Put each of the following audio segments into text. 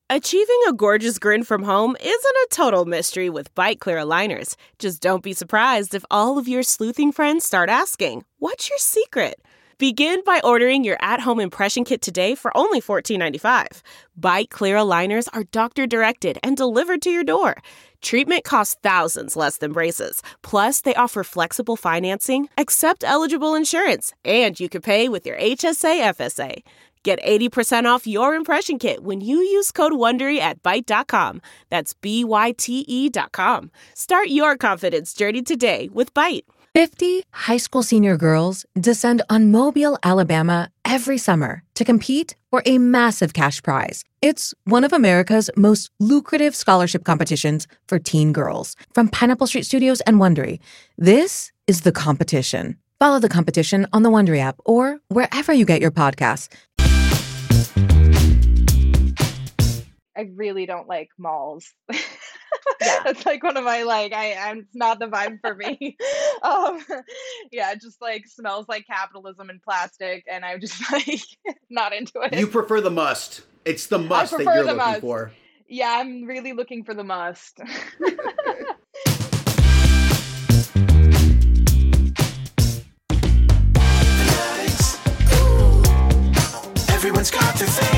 Achieving a gorgeous grin from home isn't a total mystery with Byte Clear aligners. Just don't be surprised if all of your sleuthing friends start asking, "What's your secret?" Begin by ordering your at-home impression kit today for only $14.95. Byte Clear aligners are doctor-directed and delivered to your door. Treatment costs thousands less than braces. Plus, they offer flexible financing, accept eligible insurance, and you can pay with your HSA FSA. Get 80% off your impression kit when you use code WONDERY at Byte.com. That's BYTE.com. Start your confidence journey today with Byte. 50 high school senior girls descend on Mobile, Alabama every summer to compete for a massive cash prize. It's one of America's most lucrative scholarship competitions for teen girls. From Pineapple Street Studios and Wondery, this is The Competition. Follow The Competition on the Wondery app or wherever you get your podcasts. I really don't like malls. That's like one of my it's not the vibe for me. It just like smells like capitalism and plastic, and I'm just like not into it. You prefer the must. It's the must that you're looking for. Yeah, I'm really looking for the must. Everyone's got their thing.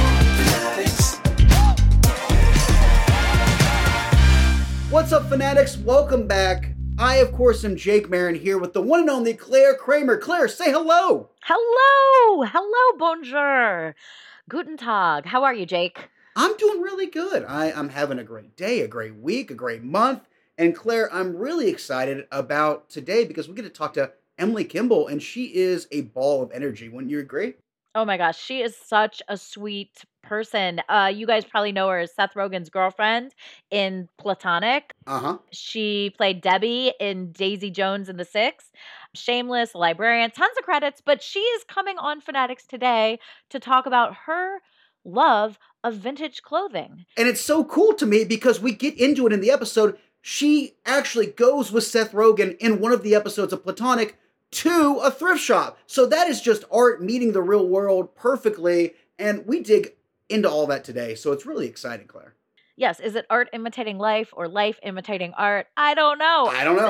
What's up, fanatics? Welcome back. I, of course, am Jake Marin here with the one and only Claire Kramer. Claire, say hello. Hello, bonjour. Guten Tag. How are you, Jake? I'm doing really good. I'm having a great day, a great week, a great month. And Claire, I'm really excited about today because we get to talk to Emily Kimball, and she is a ball of energy. Wouldn't you agree? Oh my gosh, she is such a sweet person. You guys probably know her as Seth Rogen's girlfriend in Platonic. Uh-huh. She played Debbie in Daisy Jones and the Six. Shameless, Librarian, tons of credits, but she is coming on Fanatics today to talk about her love of vintage clothing. And it's so cool to me because we get into it in the episode. She actually goes with Seth Rogen in one of the episodes of Platonic to a thrift shop. So that is just art meeting the real world perfectly. And we dig into all that today. So it's really exciting, Claire. Yes. Is it art imitating life or life imitating art? I don't know.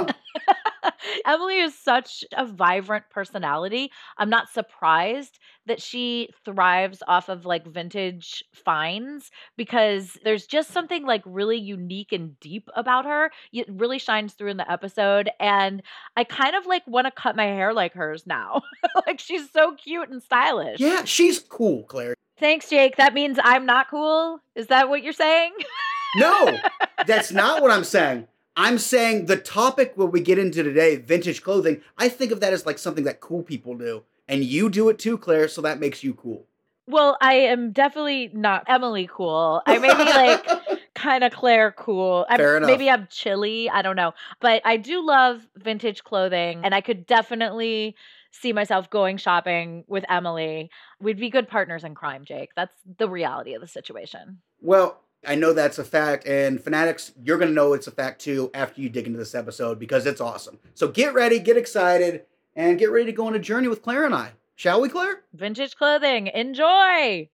Emily is such a vibrant personality. I'm not surprised that she thrives off of like vintage finds because there's just something like really unique and deep about her. It really shines through in the episode. And I kind of like want to cut my hair like hers now. Like she's so cute and stylish. Yeah, she's cool, Claire. Thanks, Jake. That means I'm not cool? Is that what you're saying? No, that's not what I'm saying. I'm saying the topic where we get into today, vintage clothing, I think of that as like something that cool people do. And you do it too, Claire, so that makes you cool. Well, I am definitely not Emily cool. I may be like kind of Claire cool. Fair enough. Maybe I'm chilly. I don't know. But I do love vintage clothing, and I could definitely see myself going shopping with Emily. We'd be good partners in crime, Jake. That's the reality of the situation. Well, I know that's a fact, and fanatics, you're going to know it's a fact too after you dig into this episode because it's awesome. So get ready, get excited, and get ready to go on a journey with Claire and I. Shall we, Claire? Vintage clothing. Enjoy!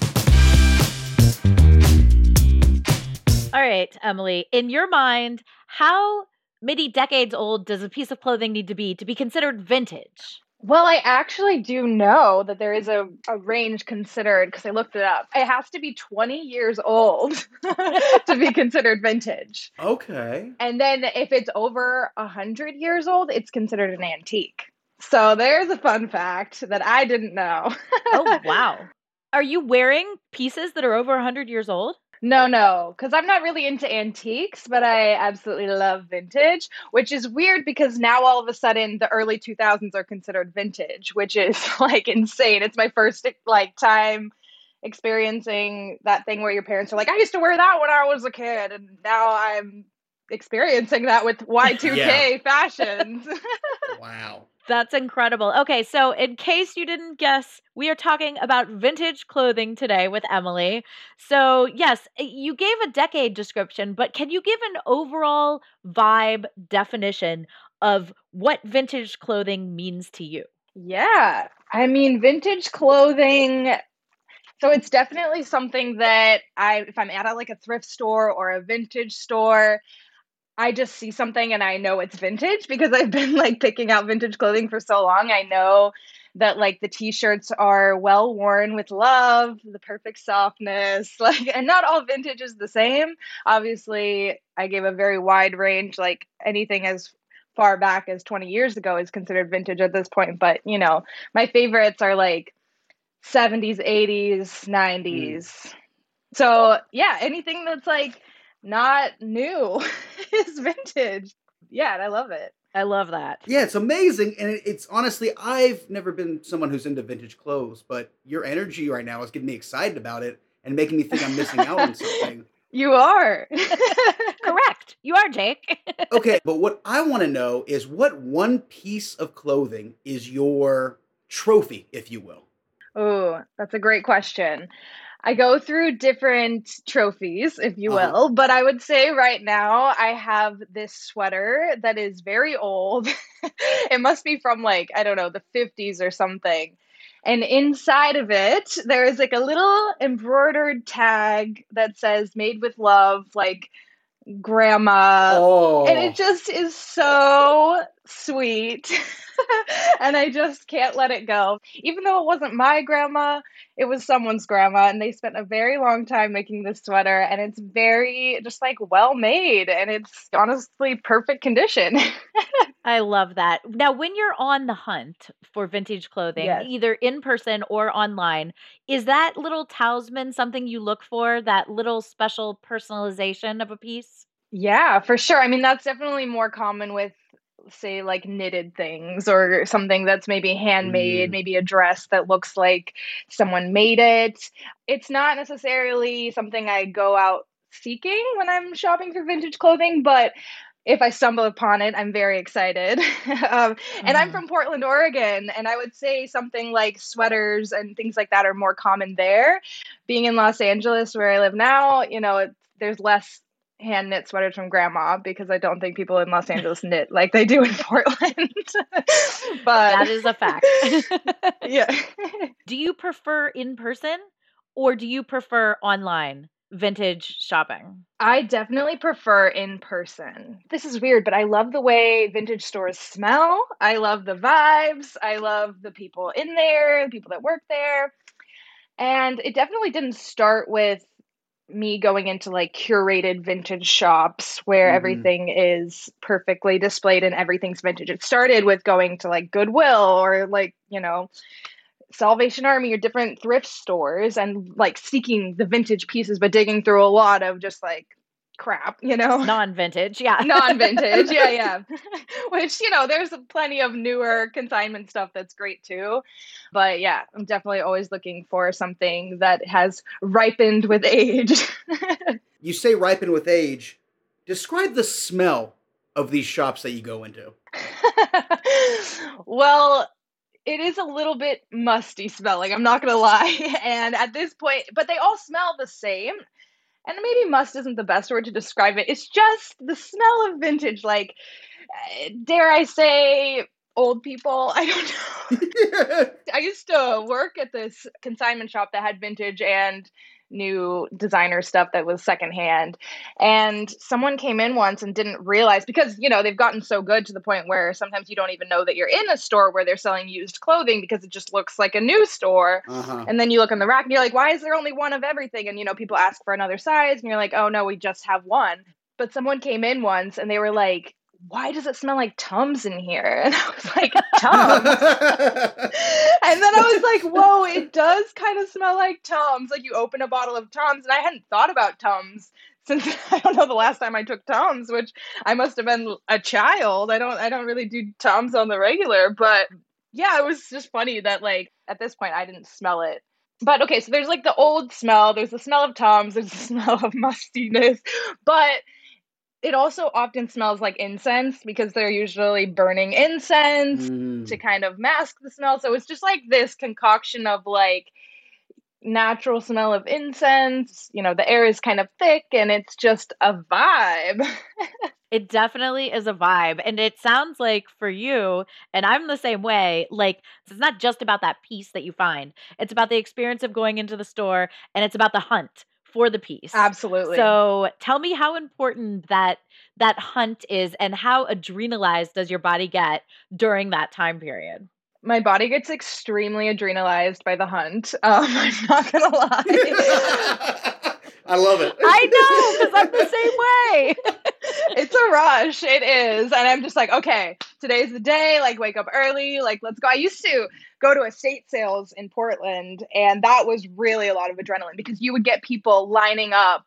All right, Emily, in your mind, how many decades old does a piece of clothing need to be considered vintage? Well, I actually do know that there is a range considered because I looked it up. It has to be 20 years old to be considered vintage. Okay. And then if it's over 100 years old, it's considered an antique. So there's a fun fact that I didn't know. Oh, wow. Are you wearing pieces that are over 100 years old? No, because I'm not really into antiques, but I absolutely love vintage, which is weird because now all of a sudden the early 2000s are considered vintage, which is like insane. It's my first like time experiencing that thing where your parents are like, I used to wear that when I was a kid, and now I'm experiencing that with Y2K fashions. Wow. That's incredible. Okay, so in case you didn't guess, we are talking about vintage clothing today with Emily. So yes, you gave a decade description, but can you give an overall vibe definition of what vintage clothing means to you? Yeah, I mean, vintage clothing So it's definitely something that if I'm at like a thrift store or a vintage store, I just see something and I know it's vintage because I've been like picking out vintage clothing for so long. I know that like the t-shirts are well worn with love, the perfect softness, like, and not all vintage is the same. Obviously, I gave a very wide range, like anything as far back as 20 years ago is considered vintage at this point. But, you know, my favorites are like 70s, 80s, 90s. So yeah, anything that's like not new is vintage. Yeah, and I love it. I love that. Yeah, it's amazing. And it's honestly, I've never been someone who's into vintage clothes, but your energy right now is getting me excited about it and making me think I'm missing out on something. You are. Correct. You are, Jake. Okay, but what I want to know is what one piece of clothing is your trophy, if you will? Oh, that's a great question. I go through different trophies, if you will, but I would say right now I have this sweater that is very old. It must be from like, I don't know, the 50s or something. And inside of it, there is like a little embroidered tag that says made with love, like grandma. Oh. And it just is so sweet. And I just can't let it go. Even though it wasn't my grandma, it was someone's grandma, and they spent a very long time making this sweater, and it's very just like well made, and it's honestly perfect condition. I love that. Now, when you're on the hunt for vintage clothing, Yes. either in person or online, is that little talisman something you look for, that little special personalization of a piece? Yeah, for sure. I mean, that's definitely more common with, say, like knitted things or something that's maybe handmade, maybe a dress that looks like someone made it. It's not necessarily something I go out seeking when I'm shopping for vintage clothing, but if I stumble upon it, I'm very excited. And I'm from Portland, Oregon, and I would say something like sweaters and things like that are more common there. Being in Los Angeles, where I live now, you know, there's less hand knit sweaters from grandma because I don't think people in Los Angeles knit like they do in Portland. But That is a fact. yeah. Do you prefer in person or do you prefer online vintage shopping? I definitely prefer in person. This is weird, but I love the way vintage stores smell. I love the vibes. I love the people in there, the people that work there. And it definitely didn't start with me going into like curated vintage shops where everything is perfectly displayed and everything's vintage. It started with going to like Goodwill or like, you know, Salvation Army or different thrift stores and like seeking the vintage pieces, but digging through a lot of just like crap, you know? Non-vintage, yeah. Non-vintage, yeah. Which, you know, there's plenty of newer consignment stuff that's great too. But yeah, I'm definitely always looking for something that has ripened with age. You say ripened with age. Describe the smell of these shops that you go into. Well, it is a little bit musty smelling, I'm not gonna lie. And at this point, but they all smell the same. And maybe must isn't the best word to describe it. It's just the smell of vintage, like, dare I say, old people? I don't know. I used to work at this consignment shop that had vintage and new designer stuff that was secondhand. And someone came in once and didn't realize, because, you know, they've gotten so good to the point where sometimes you don't even know that you're in a store where they're selling used clothing because it just looks like a new store. And then you look in the rack and you're like, why is there only one of everything? And, you know, people ask for another size and you're like, oh no, we just have one. But someone came in once and they were like, why does it smell like Tums in here? And I was like, Tums? And then I was like, whoa, it does kind of smell like Tums. Like you open a bottle of Tums, and I hadn't thought about Tums since I don't know the last time I took Tums, which I must have been a child. I don't really do Tums on the regular, but yeah, it was just funny that like at this point I didn't smell it. But okay, so there's like the old smell, there's the smell of Tums, there's the smell of mustiness, but it also often smells like incense because they're usually burning incense to kind of mask the smell. So it's just like this concoction of like natural smell of incense. You know, the air is kind of thick and it's just a vibe. It definitely is a vibe. And it sounds like for you, and I'm the same way, like it's not just about that piece that you find. It's about the experience of going into the store and it's about the hunt for the piece. Absolutely. So tell me how important that hunt is and how adrenalized does your body get during that time period? My body gets extremely adrenalized by the hunt. I'm not going to lie. I love it. I know, because I'm the same way. It's a rush. It is. And I'm just like, okay, today's the day. Like, wake up early. Like, let's go. I used to go to estate sales in Portland, and that was really a lot of adrenaline because you would get people lining up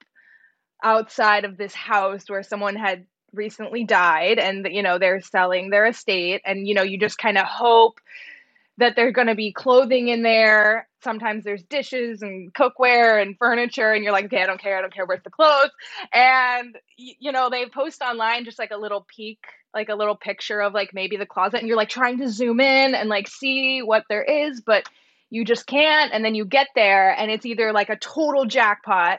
outside of this house where someone had recently died and, you know, they're selling their estate. And, you know, you just kind of hope that there's going to be clothing in there. Sometimes there's dishes and cookware and furniture, and you're like, okay, I don't care, where's the clothes? And, you know, they post online just like a little peek, like a little picture of like maybe the closet, and you're like trying to zoom in and like see what there is, but you just can't. And then you get there and it's either like a total jackpot,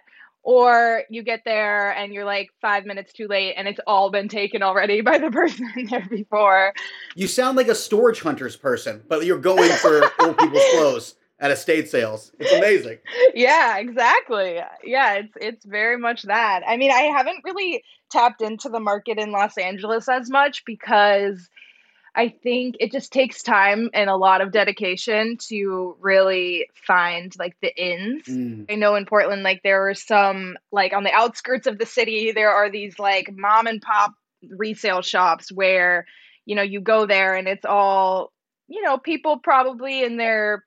or you get there and you're like 5 minutes too late and it's all been taken already by the person in there before. You sound like a storage hunters person, but you're going for old people's clothes at estate sales. It's amazing. Yeah, exactly. Yeah, it's very much that. I mean, I haven't really tapped into the market in Los Angeles as much because I think it just takes time and a lot of dedication to really find like the ins. I know in Portland, like there are some, like on the outskirts of the city, there are these like mom and pop resale shops where, you know, you go there and it's all, you know, people probably in their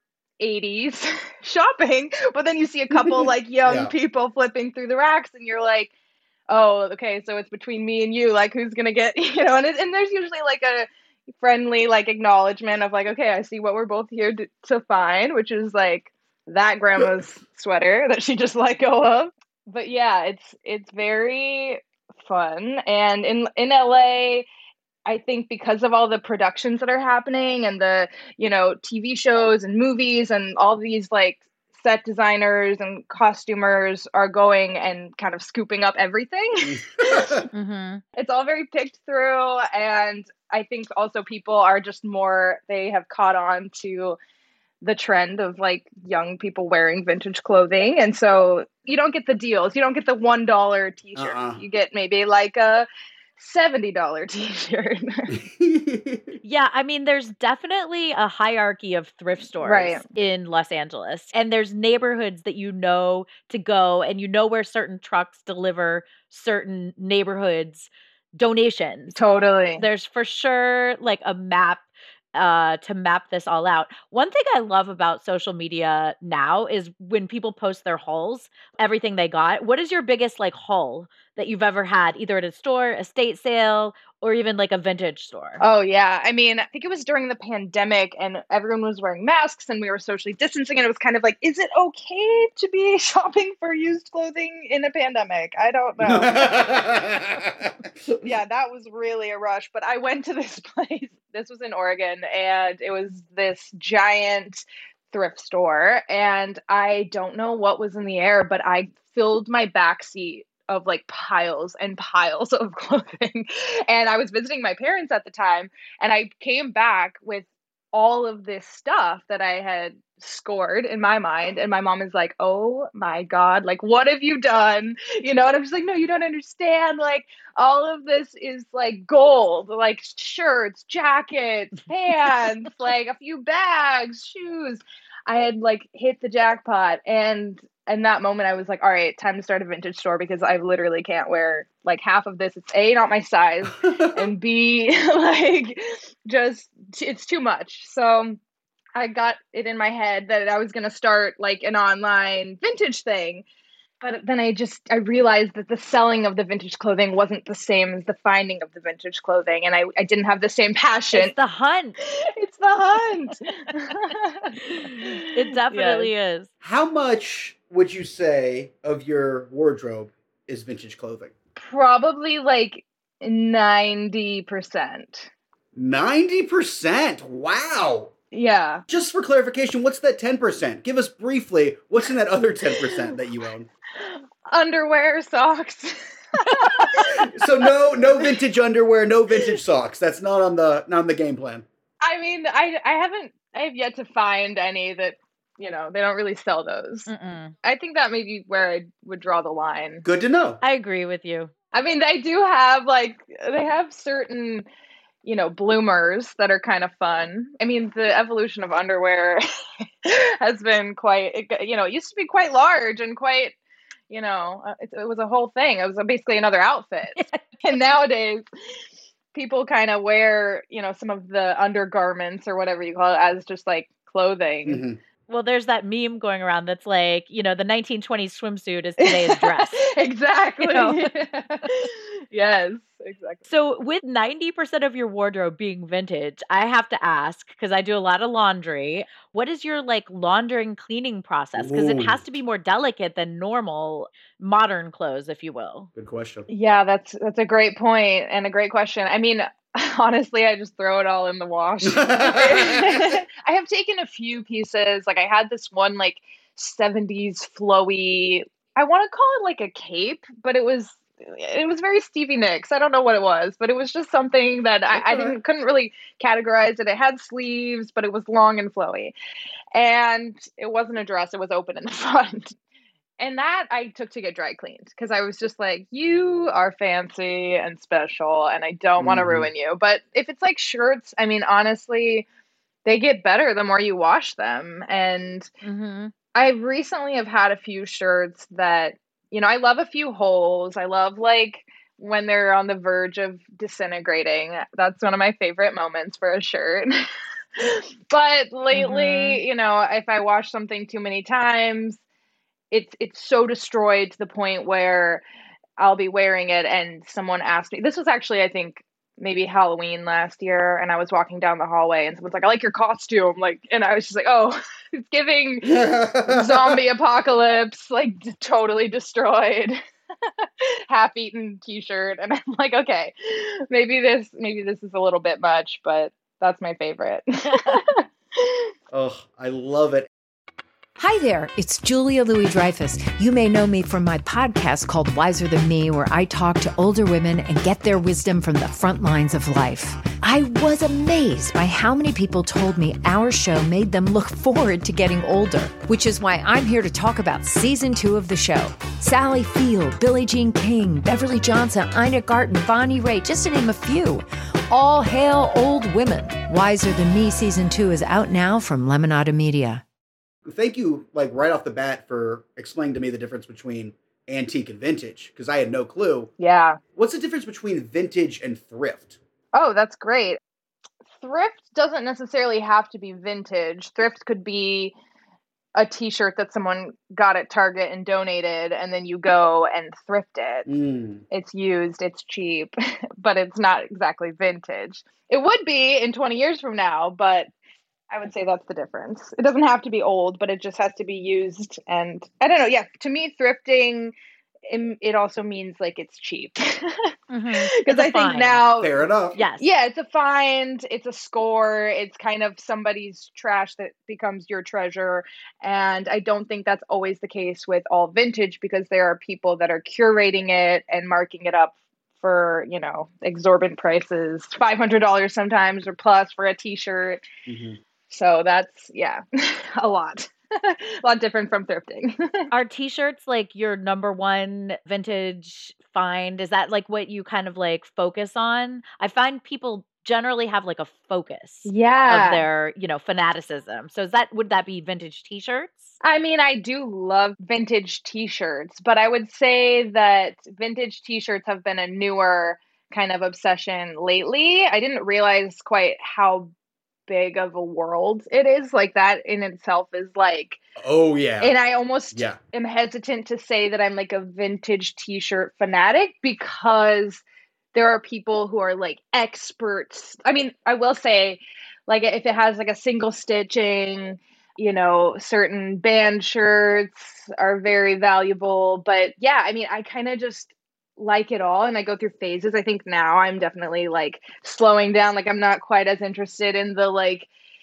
80s shopping, but then you see a couple like young people flipping through the racks and you're like, oh, okay, so it's between me and you, like who's gonna get, you know, and there's usually like a friendly like acknowledgement of like, okay, I see what we're both here to find, which is like that grandma's sweater that she just let go of. But yeah, it's very fun. And in LA, I think because of all the productions that are happening and the, you know, TV shows and movies and all these like set designers and costumers are going and kind of scooping up everything. It's all very picked through. And I think also people are just more, they have caught on to the trend of like young people wearing vintage clothing. And so you don't get the deals. You don't get the $1 t-shirt. You get maybe like a $70 t-shirt. Yeah, I mean, there's definitely a hierarchy of thrift stores in Los Angeles. And there's neighborhoods that you know to go, and you know where certain trucks deliver certain neighborhoods donations. Totally. There's for sure like a map to map this all out. One thing I love about social media now is when people post their hauls, everything they got. What is your biggest like haul that you've ever had, either at a store, estate sale, or even like a vintage store? Oh, yeah. I mean, I think it was during the pandemic and everyone was wearing masks and we were socially distancing. And it was kind of like, is it okay to be shopping for used clothing in a pandemic? I don't know. Yeah, that was really a rush. But I went to this place. This was in Oregon, and it was this giant thrift store. And I don't know what was in the air, but I filled my backseat of like piles and piles of clothing. And I was visiting my parents at the time, and I came back with all of this stuff that I had scored in my mind. And my mom is like, oh my God, like, what have you done? You know, and I'm just like, no, you don't understand. Like, all of this is like gold, like shirts, jackets, pants, like a few bags, shoes. I had like hit the jackpot. And in that moment, I was like, all right, time to start a vintage store because I literally can't wear like half of this. It's A, not my size, and B, like, just, it's too much. So I got it in my head that I was going to start like an online vintage thing. But then I realized that the selling of the vintage clothing wasn't the same as the finding of the vintage clothing. And I didn't have the same passion. It's the hunt. It's the hunt. It definitely is. How much would you say of your wardrobe is vintage clothing? Probably like 90%. 90%? Wow. Yeah. Just for clarification, what's that 10%? Give us briefly, what's in that other 10% that you own? Underwear, socks. So no vintage underwear, no vintage socks. That's not on the game plan. I mean, I have yet to find any that, they don't really sell those. Mm-mm. I think that may be where I would draw the line. Good to know. I agree with you. I mean, they do have they have certain, bloomers that are kind of fun. I mean, the evolution of underwear has been it used to be quite large and quite, it was a whole thing. It was basically another outfit. And nowadays, people kind of wear, some of the undergarments or whatever you call it as just like clothing. Mm-hmm. Well, there's that meme going around that's like, the 1920s swimsuit is today's dress. Exactly. Yes, exactly. So with 90% of your wardrobe being vintage, I have to ask, because I do a lot of laundry, what is your laundering cleaning process? Because it has to be more delicate than normal modern clothes, if you will. Good question. Yeah, that's a great point and a great question. I mean, honestly, I just throw it all in the wash. I have taken a few pieces. I had this one 70s flowy, I want to call it a cape, but it was very Stevie Nicks. I don't know what it was, but it was just something that I couldn't really categorize it. It had sleeves, but it was long and flowy. And it wasn't a dress. It was open in the front. And that I took to get dry cleaned because I was just like, you are fancy and special and I don't want to ruin you. But if it's shirts, I mean, honestly, they get better the more you wash them. And I recently have had a few shirts that, I love a few holes. I love when they're on the verge of disintegrating. That's one of my favorite moments for a shirt. But lately, if I wash something too many times, it's so destroyed to the point where I'll be wearing it and someone asked me, this was actually, I think, maybe Halloween last year, and I was walking down the hallway and someone's like, I like your costume. And I was just like, oh, it's giving zombie apocalypse, totally destroyed, half-eaten t-shirt. And I'm like, okay, maybe this is a little bit much, but that's my favorite. Oh, I love it. Hi there, it's Julia Louis-Dreyfus. You may know me from my podcast called Wiser Than Me, where I talk to older women and get their wisdom from the front lines of life. I was amazed by how many people told me our show made them look forward to getting older, which is why I'm here to talk about season 2 of the show. Sally Field, Billie Jean King, Beverly Johnson, Ina Garten, Bonnie Raitt, just to name a few. All hail old women. Wiser Than Me season 2 is out now from Lemonada Media. Thank you, right off the bat, for explaining to me the difference between antique and vintage, because I had no clue. Yeah. What's the difference between vintage and thrift? Oh, that's great. Thrift doesn't necessarily have to be vintage. Thrift could be a t-shirt that someone got at Target and donated, and then you go and thrift it. It's used, it's cheap, but it's not exactly vintage. It would be in 20 years from now, but I would say that's the difference. It doesn't have to be old, but it just has to be used. And I don't know. Yeah. To me, thrifting, it also means it's cheap. Because I think now. Fair enough. Yes. Yeah. It's a find. It's a score. It's kind of somebody's trash that becomes your treasure. And I don't think that's always the case with all vintage, because there are people that are curating it and marking it up for, exorbitant prices, $500 sometimes or plus for a t-shirt. So that's, a lot. A lot different from thrifting. Are t-shirts your number one vintage find? Is that what you kind of focus on? I find people generally have a focus of their, fanaticism. So would that be vintage t-shirts? I mean, I do love vintage t-shirts, but I would say that vintage t-shirts have been a newer kind of obsession lately. I didn't realize quite how big of a world it is. That in itself is oh yeah. And I almost am hesitant to say that I'm a vintage t-shirt fanatic, because there are people who are experts. I mean, I will say if it has a single stitching, certain band shirts are very valuable. But yeah, I mean, I kind of just like it all, and I go through phases. I think now I'm definitely slowing down. I'm not quite as interested in the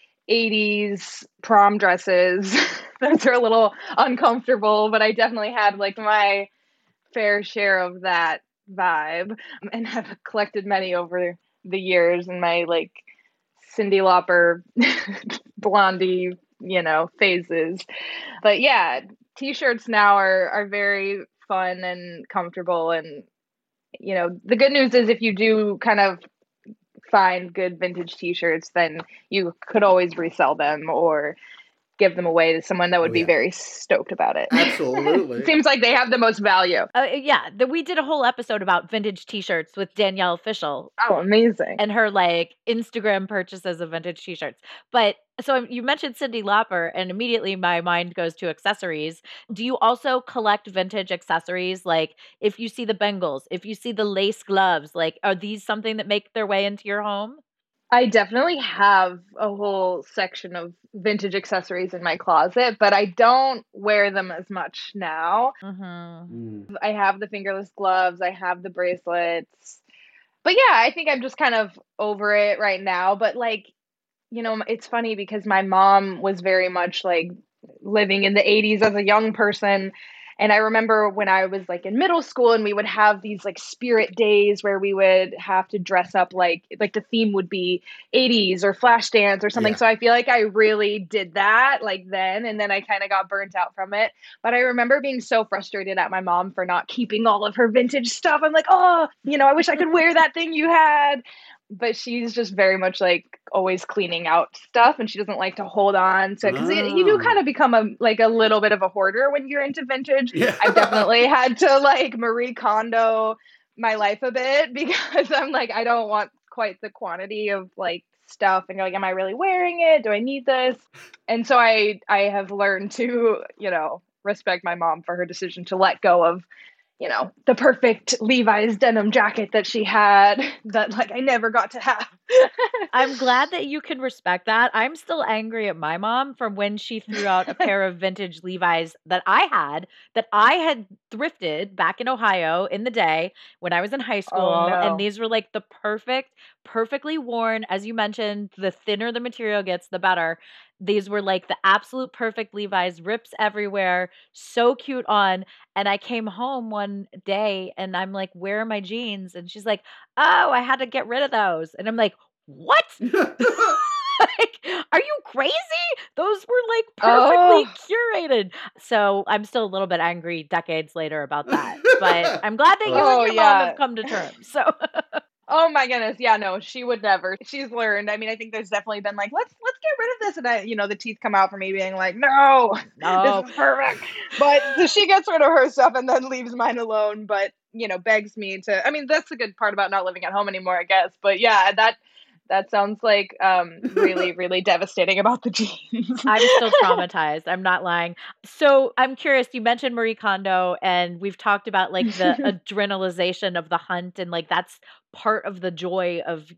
80s prom dresses. Those are a little uncomfortable, but I definitely had my fair share of that vibe, and have collected many over the years in my like Cyndi Lauper, Blondie, phases. But yeah, t-shirts now are very fun and comfortable, and the good news is if you do kind of find good vintage t-shirts, then you could always resell them or give them away to someone that would be very stoked about it. Absolutely. It seems like they have the most value. We did a whole episode about vintage t-shirts with Danielle Fishel. Oh, amazing. And her like Instagram purchases of vintage t-shirts. But so you mentioned Cyndi Lauper, and immediately my mind goes to accessories. Do you also collect vintage accessories? Like if you see the bangles, if you see the lace gloves, like are these something that make their way into your home? I definitely have a whole section of vintage accessories in my closet, but I don't wear them as much now. I have the fingerless gloves, I have the bracelets. But yeah, I think I'm just kind of over it right now. But like, it's funny because my mom was very much like living in the 80s as a young person. And I remember when I was like in middle school and we would have these like spirit days where we would have to dress up like the theme would be 80s or Flashdance or something. Yeah. So I feel like I really did that like then. And then I kind of got burnt out from it. But I remember being so frustrated at my mom for not keeping all of her vintage stuff. I'm like, oh, I wish I could wear that thing you had. But she's just very much like always cleaning out stuff, and she doesn't like to hold on to, because you do kind of become a little bit of a hoarder when you're into vintage. Yeah. I've definitely had to like Marie Kondo my life a bit, because I'm like, I don't want quite the quantity of like stuff, and you're like, am I really wearing it? Do I need this? And so I have learned to, respect my mom for her decision to let go of the perfect Levi's denim jacket that she had that like I never got to have. I'm glad that you can respect that. I'm still angry at my mom from when she threw out a pair of vintage Levi's that I had thrifted back in Ohio in the day when I was in high school. Oh, no. And these were like the perfectly worn. As you mentioned, the thinner the material gets, the better. These were like the absolute perfect Levi's, rips everywhere, so cute on. And I came home one day and I'm like, where are my jeans? And she's like, oh, I had to get rid of those. And I'm like, what? Like, are you crazy? Those were like perfectly curated. So I'm still a little bit angry decades later about that. But I'm glad that you and your mom have come to terms. So oh my goodness. Yeah, no, she would never. She's learned. I mean, I think there's definitely been like, let's get rid of this. And the teeth come out for me being like, no, this is perfect. But so she gets rid of her stuff and then leaves mine alone. But, begs me to, I mean, that's the good part about not living at home anymore, I guess. But yeah, that sounds like really, really devastating about the jeans. I'm still traumatized. I'm not lying. So I'm curious, you mentioned Marie Kondo, and we've talked about like the adrenalization of the hunt, and like that's part of the joy of,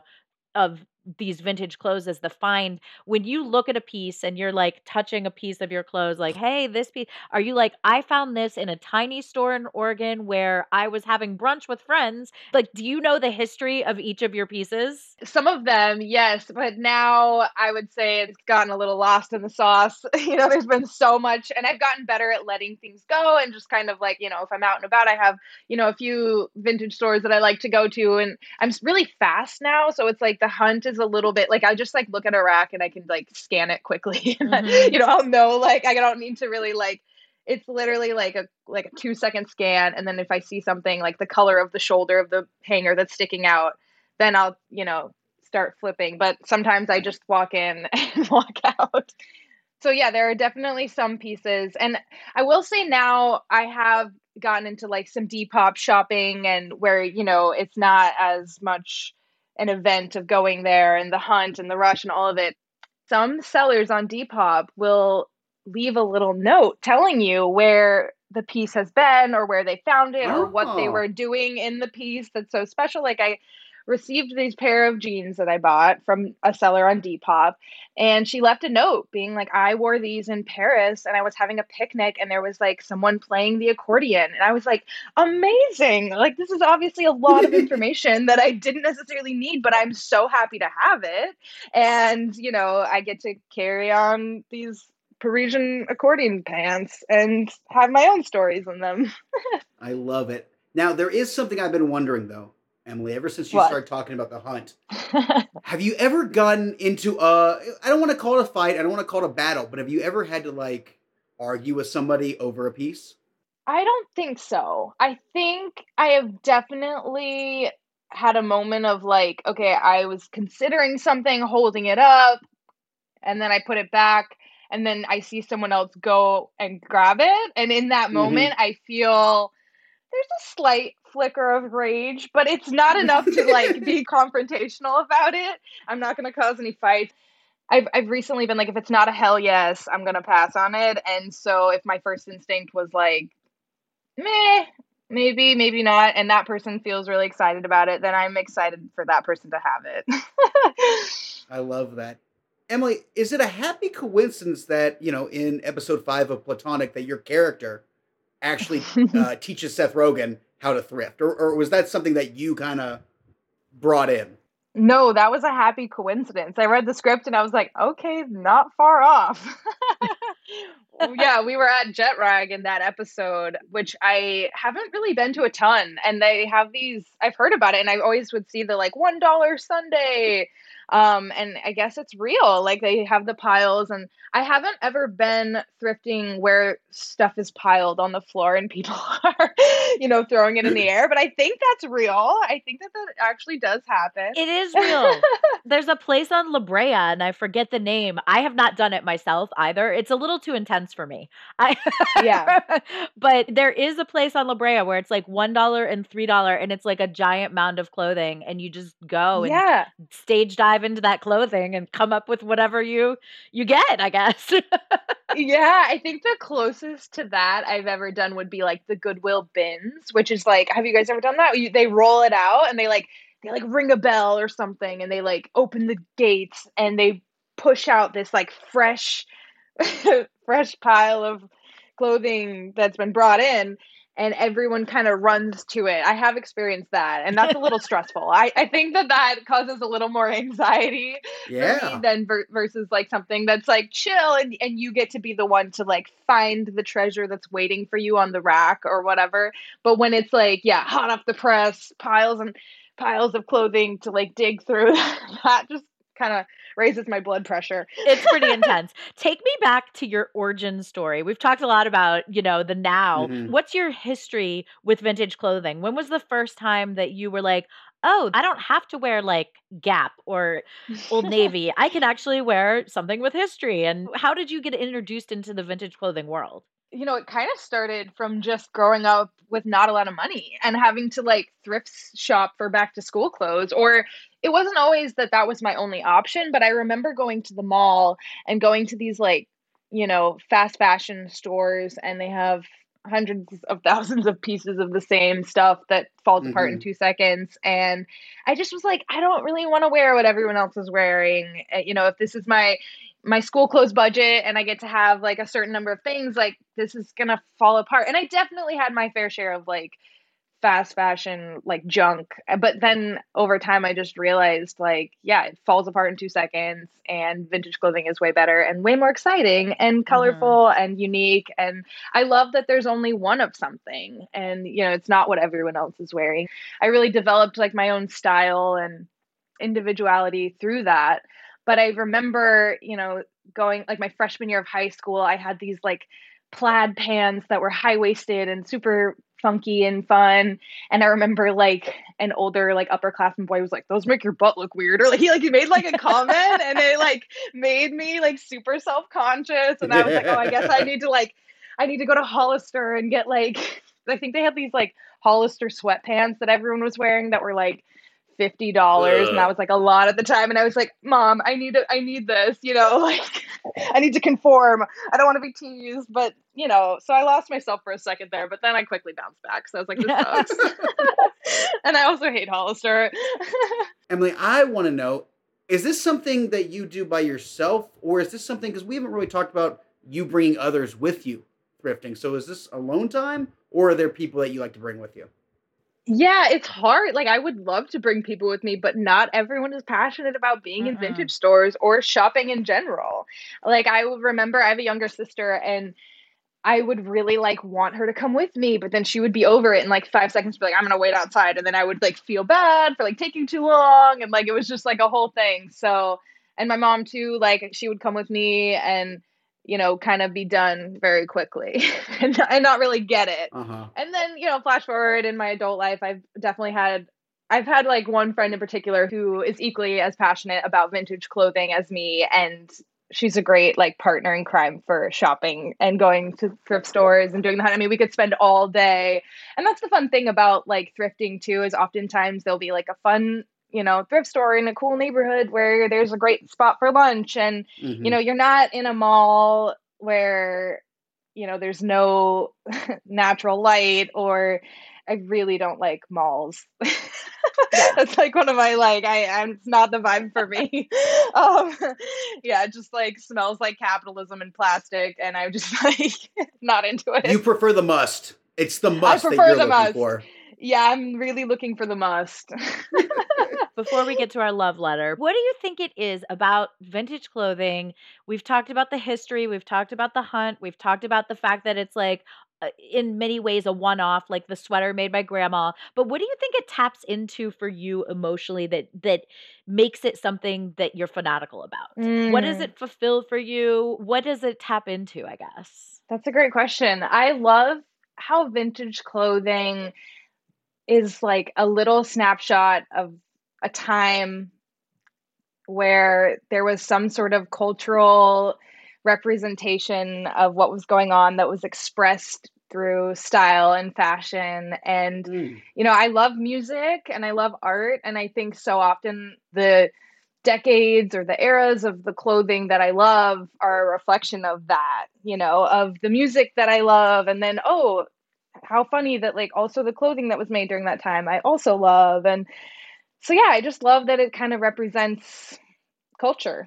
of these vintage clothes as the find. When you look at a piece and you're like touching a piece of your clothes, like, hey, this piece, are you like, I found this in a tiny store in Oregon where I was having brunch with friends? Like, do you know the history of each of your pieces? Some of them, yes. But now I would say it's gotten a little lost in the sauce. There's been so much, and I've gotten better at letting things go and just kind of like, if I'm out and about, I have, a few vintage stores that I like to go to, and I'm really fast now. So it's like the hunt is a little bit like, I just like look at a rack and I can like scan it quickly. Mm-hmm. I'll know, like, I don't need to really like, it's literally like a 2-second scan. And then if I see something like the color of the shoulder of the hanger that's sticking out, then I'll, start flipping. But sometimes I just walk in and walk out. So yeah, there are definitely some pieces. And I will say now I have gotten into like some Depop shopping, and where, it's not as much an event of going there and the hunt and the rush and all of it. Some sellers on Depop will leave a little note telling you where the piece has been or where they found it or what they were doing in the piece that's so special. Like I received these pair of jeans that I bought from a seller on Depop, and she left a note being like, I wore these in Paris and I was having a picnic and there was like someone playing the accordion. And I was like, amazing. Like, this is obviously a lot of information that I didn't necessarily need, but I'm so happy to have it. And, I get to carry on these Parisian accordion pants and have my own stories in them. I love it. Now, there is something I've been wondering, though, Emily, ever since you What? started talking about the hunt. Have you ever gotten into I don't want to call it a fight, I don't want to call it a battle, but have you ever had to, like, argue with somebody over a piece? I don't think so. I think I have definitely had a moment of like, okay, I was considering something, holding it up, and then I put it back, and then I see someone else go and grab it. And in that moment, I feel there's a slight flicker of rage, but it's not enough to like be confrontational about it. I'm not going to cause any fights. I've recently been like, if it's not a hell yes, I'm going to pass on it. And so if my first instinct was like, meh, maybe not, and that person feels really excited about it, then I'm excited for that person to have it. I love that. Emily, is it a happy coincidence that, in episode 5 of Platonic, that your character actually teaches Seth Rogen how to thrift? Or was that something that you kind of brought in? No, that was a happy coincidence. I read the script and I was like, okay, not far off. Yeah, we were at Jet Rag in that episode, which I haven't really been to a ton. And they have these, I've heard about it, and I always would see the like $1 Sunday. And I guess it's real. Like they have the piles, and I haven't ever been thrifting where stuff is piled on the floor and people are, throwing it in the air. But I think that's real. I think that actually does happen. It is real. There's a place on La Brea, and I forget the name. I have not done it myself either. It's a little too intense for me. Yeah. But there is a place on La Brea where it's like $1 and $3, and it's like a giant mound of clothing, and you just go and stage dive into that clothing and come up with whatever you get, I guess. Yeah, I think the closest to that I've ever done would be like the Goodwill bins, which is like, have you guys ever done that? They roll it out and they ring a bell or something, and they like open the gates and they push out this like fresh pile of clothing that's been brought in, and everyone kind of runs to it. I have experienced that, and that's a little stressful. I think that causes a little more anxiety for me than versus like something that's like chill, and you get to be the one to like find the treasure that's waiting for you on the rack or whatever. But when it's like, hot off the press, piles and piles of clothing to like dig through, that just kind of raises my blood pressure. It's pretty intense. Take me back to your origin story. We've talked a lot about, the now. Mm-hmm. What's your history with vintage clothing? When was the first time that you were like, oh, I don't have to wear like Gap or Old Navy. I can actually wear something with history. And how did you get introduced into the vintage clothing world? It kind of started from just growing up with not a lot of money and having to like thrift shop for back to school clothes. Or it wasn't always that was my only option, but I remember going to the mall and going to these like, fast fashion stores, and they have hundreds of thousands of pieces of the same stuff that falls apart in 2 seconds. And I just was like, I don't really want to wear what everyone else is wearing. If this is my school clothes budget and I get to have like a certain number of things, like this is going to fall apart. And I definitely had my fair share of like fast fashion, like junk. But then over time, I just realized like, it falls apart in 2 seconds, and vintage clothing is way better and way more exciting and colorful and unique. And I love that there's only one of something, and, it's not what everyone else is wearing. I really developed like my own style and individuality through that. But I remember, going like my freshman year of high school, I had these like plaid pants that were high-waisted and super funky and fun. And I remember like an older like upperclassman boy was like, those make your butt look weird. Or like he made like a comment and it like made me like super self-conscious. And I was like, oh, I guess I need to go to Hollister and get like, I think they had these like Hollister sweatpants that everyone was wearing that were like $50, and that was like a lot at the time. And I was like, Mom, I need this, like I need to conform. I don't want to be teased, but so I lost myself for a second there, but then I quickly bounced back. So I was like, this sucks. And I also hate Hollister. Emily, I want to know, is this something that you do by yourself, or is this something, because we haven't really talked about you bringing others with you thrifting. So is this alone time, or are there people that you like to bring with you? Yeah, it's hard. Like, I would love to bring people with me, but not everyone is passionate about being in vintage stores or shopping in general. Like, I will remember I have a younger sister, and I would really like want her to come with me, but then she would be over it in like 5 seconds, be like, I'm gonna wait outside. And then I would like feel bad for like taking too long. And like, it was just like a whole thing. So, and my mom too, like she would come with me and, you know, kind of be done very quickly and not really get it. And then, you know, flash forward in my adult life, I've had like one friend in particular who is equally as passionate about vintage clothing as me. And she's a great like partner in crime for shopping and going to thrift stores and doing the hunt. I mean, we could spend all day. And that's the fun thing about like thrifting too, is oftentimes there'll be like a fun, you know, thrift store in a cool neighborhood where there's a great spot for lunch. And, you know, you're not in a mall where, you know, there's no natural light, or I really don't like malls. That's like one of my it's not the vibe for me. Yeah, it just like smells like capitalism and plastic, and I'm just like not into it. You prefer the must. It's the must that you're looking for. Yeah, I'm really looking for the must. Before we get to our love letter, what do you think it is about vintage clothing? We've talked about the history. We've talked about the hunt. We've talked about the fact that it's like, in many ways, a one-off, like the sweater made by grandma. But what do you think it taps into for you emotionally that makes it something that you're fanatical about? What does it fulfill for you? What does it tap into, I guess? That's a great question. I love how vintage clothing is like a little snapshot of a time where there was some sort of cultural representation of what was going on that was expressed through style and fashion. And, you know, I love music and I love art. And I think so often the decades or the eras of the clothing that I love are a reflection of that, you know, of the music that I love. And then, oh, how funny that like also the clothing that was made during that time I also love. And so, yeah, I just love that it kind of represents culture.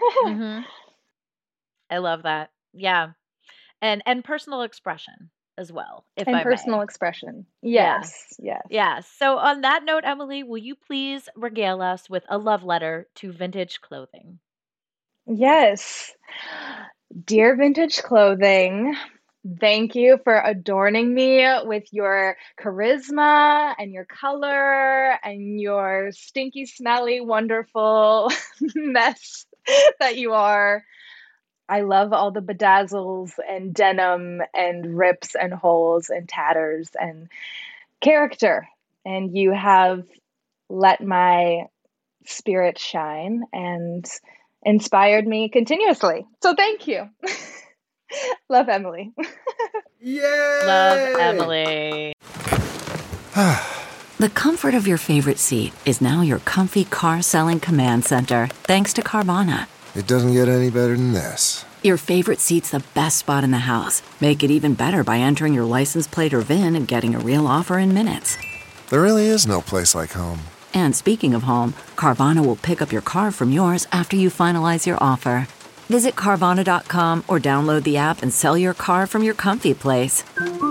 I love that. Yeah. And personal expression as well, if and I personal may. Expression. Yes. Yes. Yeah. So on that note, Emily, will you please regale us with a love letter to vintage clothing? Yes. Dear vintage clothing, thank you for adorning me with your charisma and your color and your stinky, smelly, wonderful mess that you are. I love all the bedazzles and denim and rips and holes and tatters and character. And you have let my spirit shine and inspired me continuously. So thank you. Love, Emily. Yay! Love, Emily. The comfort of your favorite seat is now your comfy car selling command center, thanks to Carvana. It doesn't get any better than this. Your favorite seat's the best spot in the house. Make it even better by entering your license plate or VIN and getting a real offer in minutes. There really is no place like home. And speaking of home, Carvana will pick up your car from yours after you finalize your offer. Visit Carvana.com or download the app and sell your car from your comfy place.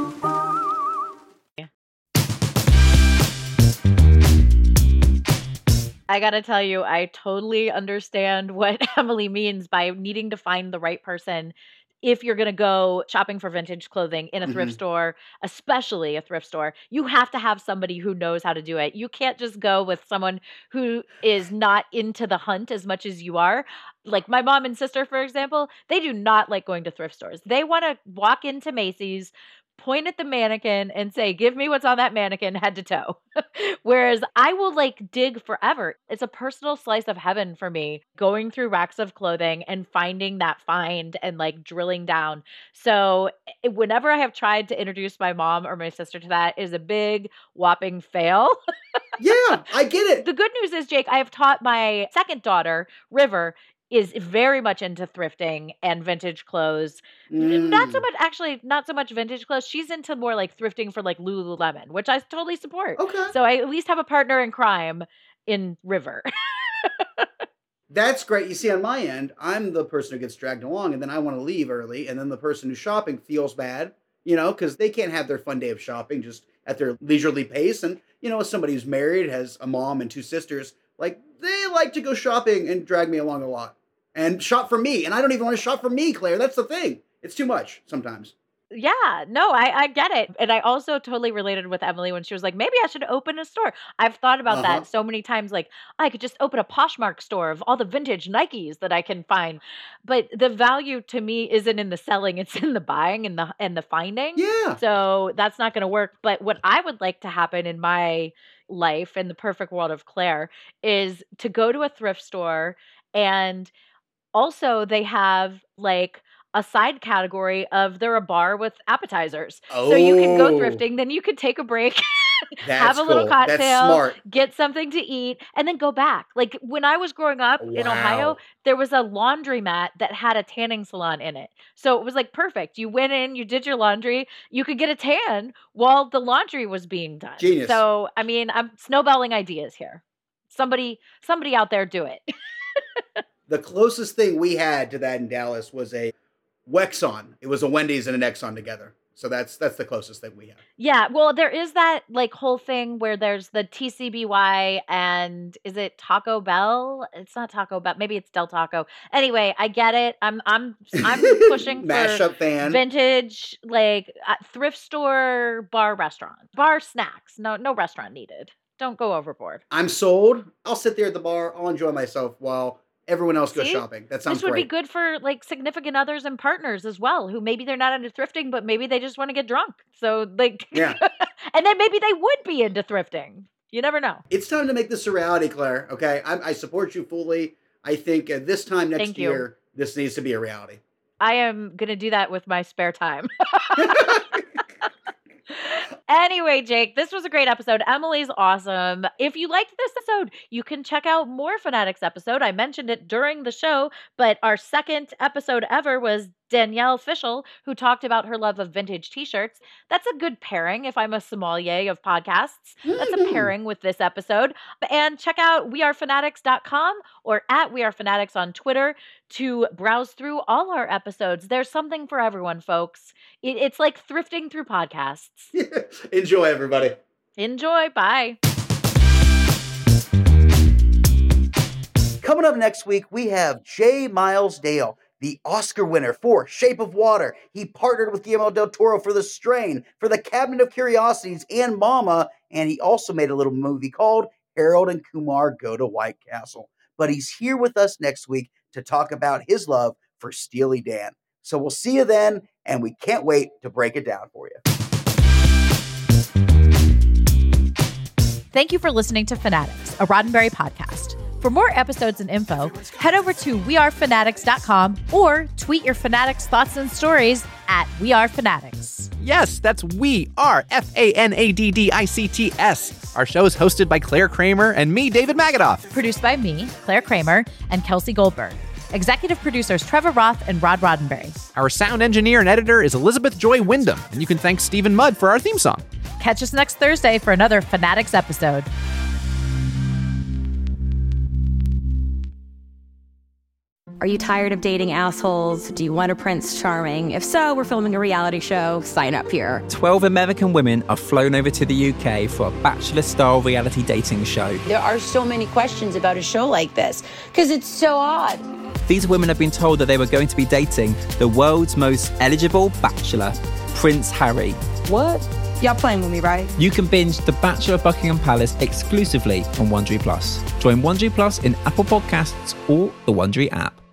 I gotta tell you, I totally understand what Emily means by needing to find the right person if you're gonna go shopping for vintage clothing in a thrift store, especially a thrift store. You have to have somebody who knows how to do it. You can't just go with someone who is not into the hunt as much as you are. Like my mom and sister, for example, they do not like going to thrift stores. They want to walk into Macy's, point at the mannequin and say, give me what's on that mannequin head to toe. Whereas I will like dig forever. It's a personal slice of heaven for me, going through racks of clothing and finding that find and like drilling down. So whenever I have tried to introduce my mom or my sister to that, it is a big whopping fail. Yeah, I get it. The good news is, Jake, I have taught my second daughter, River, is very much into thrifting and vintage clothes. Not so much vintage clothes. She's into more like thrifting for like Lululemon, which I totally support. Okay. So I at least have a partner in crime in River. That's great. You see, on my end, I'm the person who gets dragged along, and then I want to leave early, and then the person who's shopping feels bad, you know, because they can't have their fun day of shopping just at their leisurely pace. And, you know, as somebody who's married, has a mom and two sisters, like, they like to go shopping and drag me along a lot. And shop for me. And I don't even want to shop for me, Claire. That's the thing. It's too much sometimes. Yeah, no, I get it. And I also totally related with Emily when she was like, maybe I should open a store. I've thought about that so many times. Like, I could just open a Poshmark store of all the vintage Nikes that I can find. But the value to me isn't in the selling, it's in the buying and the finding. Yeah. So that's not going to work. But what I would like to happen in my life, in the perfect world of Claire, is to go to a thrift store, and also they have like a side category of they're a bar with appetizers. So you can go thrifting, then you could take a break, have a little cocktail, get something to eat, and then go back. Like when I was growing up in Ohio, there was a laundromat that had a tanning salon in it. So it was like perfect. You went in, you did your laundry, you could get a tan while the laundry was being done. Genius. So, I mean, I'm snowballing ideas here. Somebody out there do it. The closest thing we had to that in Dallas was a Wexon. It was a Wendy's and an Exxon together. So that's the closest thing we have. Yeah, well, there is that like whole thing where there's the TCBY and is it Taco Bell? It's not Taco Bell. Maybe it's Del Taco. Anyway, I get it. I'm pushing for mashup fan, vintage, like thrift store, bar, restaurant, bar snacks. No restaurant needed. Don't go overboard. I'm sold. I'll sit there at the bar. I'll enjoy myself while everyone else goes shopping. That sounds great. This would be good for like significant others and partners as well, who maybe they're not into thrifting, but maybe they just want to get drunk. So like, yeah. And then maybe they would be into thrifting. You never know. It's time to make this a reality, Claire. Okay. I support you fully. I think this time next year, this needs to be a reality. I am going to do that with my spare time. Anyway, Jake, this was a great episode. Emily's awesome. If you liked this episode, you can check out more Fanatics episode. I mentioned it during the show, but our second episode ever was Danielle Fishel, who talked about her love of vintage t-shirts. That's a good pairing if I'm a sommelier of podcasts. That's a pairing with this episode. And check out wearefanatics.com or at wearefanatics on Twitter to browse through all our episodes. There's something for everyone, folks. It's like thrifting through podcasts. Enjoy, everybody. Enjoy. Bye. Coming up next week, we have J. Miles Dale, the Oscar winner for Shape of Water. He partnered with Guillermo del Toro for The Strain, for The Cabinet of Curiosities, and Mama, and he also made a little movie called Harold and Kumar Go to White Castle. But he's here with us next week to talk about his love for Steely Dan. So we'll see you then, and we can't wait to break it down for you. Thank you for listening to Fanatics, a Roddenberry podcast. For more episodes and info, head over to wearefanatics.com or tweet your Fanatics thoughts and stories at wearefanatics. Yes, that's We Are, FANADDICTS. Our show is hosted by Claire Kramer and me, David Magadoff. Produced by me, Claire Kramer, and Kelsey Goldberg. Executive producers Trevor Roth and Rod Roddenberry. Our sound engineer and editor is Elizabeth Joy Wyndham, and you can thank Stephen Mudd for our theme song. Catch us next Thursday for another Fanatics episode. Are you tired of dating assholes? Do you want a Prince Charming? If so, we're filming a reality show. Sign up here. 12 American women are flown over to the UK for a Bachelor-style reality dating show. There are so many questions about a show like this, because it's so odd. These women have been told that they were going to be dating the world's most eligible bachelor, Prince Harry. What? Y'all playing with me, right? You can binge The Bachelor of Buckingham Palace exclusively on Wondery Plus. Join Wondery Plus in Apple Podcasts or the Wondery app.